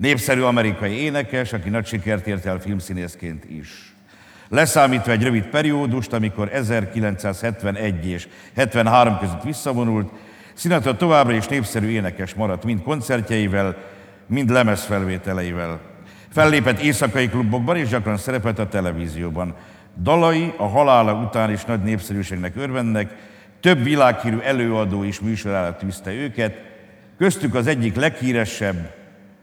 Népszerű amerikai énekes, aki nagy sikert ért el filmszínészként is. Leszámítva egy rövid periódust, amikor 1971 és 73 között visszavonult, Sinatra továbbra is népszerű énekes maradt, mind koncertjeivel, mind lemezfelvételeivel. Fellépett éjszakai klubokban és gyakran szerepelt a televízióban. Dalai a halála után is nagy népszerűségnek örvendnek, több világhírű előadó is műsorára tűzte őket, köztük az egyik leghíresebb,